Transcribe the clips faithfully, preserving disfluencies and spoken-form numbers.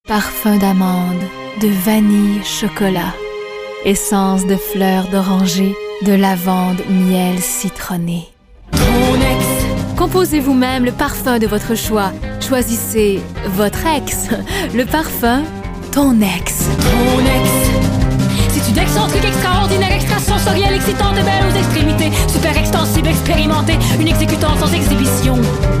Parfum d'amande, de vanille, chocolat. Essence de fleurs d'oranger, de lavande, miel citronné. Ton ex. Composez vous-même le parfum de votre choix. Choisissez votre ex. Le parfum, ton ex. Ton ex. C'est une excentrique, extraordinaire, extrasensorielle, excitante et belle aux extrémités. Super extensible, expérimentée, une exécutante sans exhibition.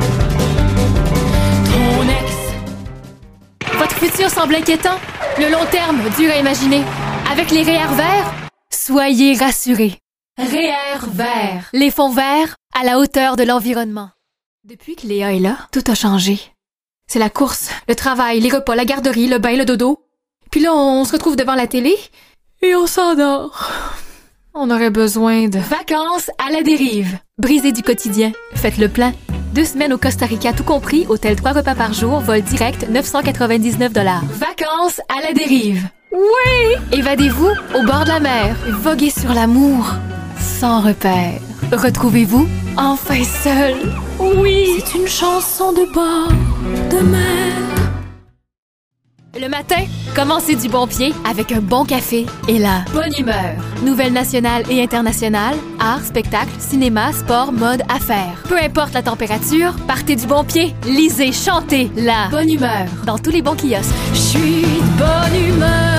Ton ex. Votre futur semble inquiétant? Le long terme, dur à imaginer. Avec les R E E R verts, soyez rassurés. R E E R vert. Les fonds verts à la hauteur de l'environnement. Depuis que Léa est là, tout a changé. C'est la course, le travail, les repas, la garderie, le bain, le dodo. Puis là, on se retrouve devant la télé et on s'endort. On aurait besoin de Vacances à la dérive. briser du quotidien. Faites le plein. Deux semaines au Costa Rica, tout compris, hôtel trois repas par jour, vol direct, neuf cent quatre-vingt-dix-neuf dollars. Vacances à la dérive. Oui! Évadez-vous au bord de la mer. Voguez sur l'amour. Sans repère. Retrouvez-vous enfin seul. Oui. C'est une chanson de bord de mer. Le matin, commencez du bon pied avec un bon café et la Bonne humeur. nouvelle nationale et internationale, art, spectacle, cinéma, sport, mode, affaires. Peu importe la température, partez du bon pied, lisez, chantez la Bonne humeur. dans tous les bons kiosques. Je suis de bonne humeur.